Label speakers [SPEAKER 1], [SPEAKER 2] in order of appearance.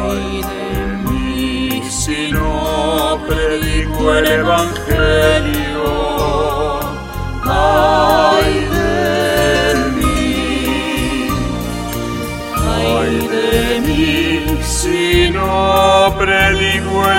[SPEAKER 1] Ay de mí si no predico el Evangelio. Ay de mí si no predico el